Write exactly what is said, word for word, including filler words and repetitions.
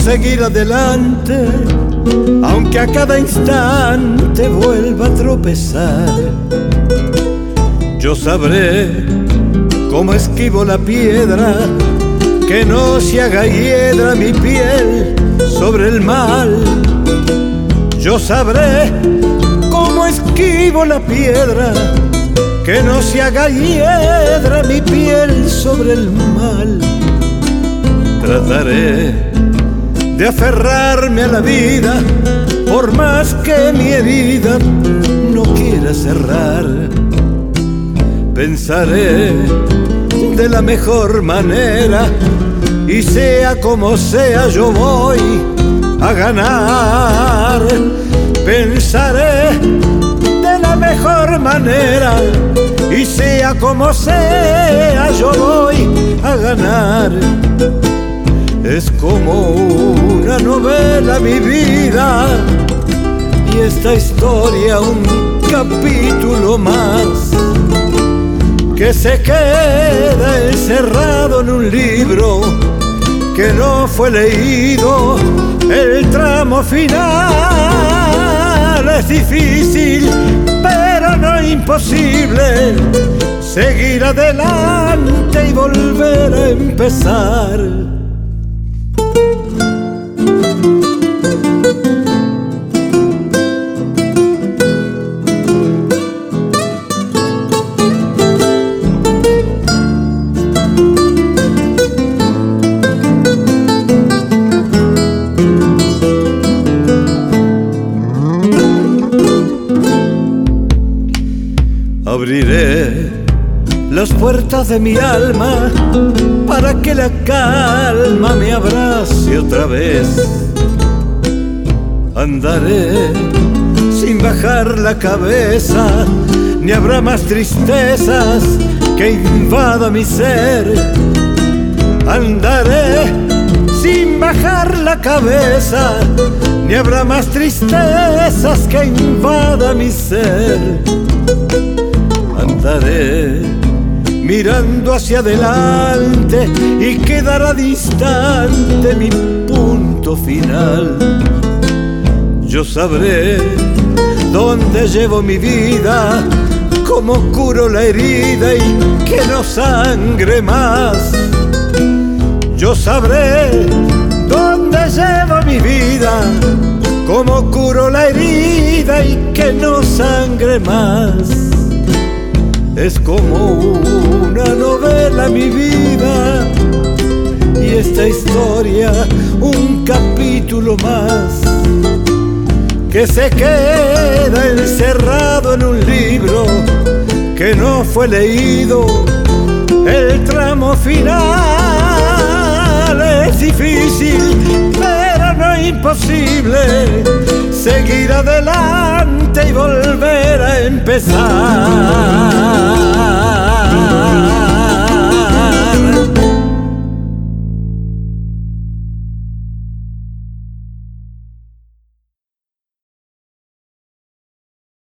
seguir adelante, aunque a cada instante vuelva a tropezar. Yo sabré cómo esquivo la piedra, que no se haga hiedra mi piel sobre el mal. Yo sabré cómo esquivo la piedra, que no se haga hiedra mi piel sobre el mal. Trataré de aferrarme a la vida, por más que mi herida no quiera cerrar. Pensaré de la mejor manera, y sea como sea yo voy a ganar. Pensaré de la mejor manera, y sea como sea yo voy a ganar. Es como una novela mi vida, y esta historia un capítulo más, que se queda encerrado en un libro que no fue leído. El tramo final es difícil, pero no imposible, seguir adelante y volver a empezar. Abriré las puertas de mi alma para que la calma me abrace otra vez. Andaré sin bajar la cabeza, ni habrá más tristezas que invada mi ser. Andaré sin bajar la cabeza, ni habrá más tristezas que invada mi ser. Andaré mirando hacia adelante, y quedará distante mi punto final. Yo sabré dónde llevo mi vida, cómo curo la herida y que no sangre más. Yo sabré dónde llevo mi vida, cómo curo la herida y que no sangre más. Es como una novela mi vida, y esta historia un capítulo más, que se queda encerrado en un libro que no fue leído. El tramo final es difícil, pero no imposible, seguir adelante y volver a empezar.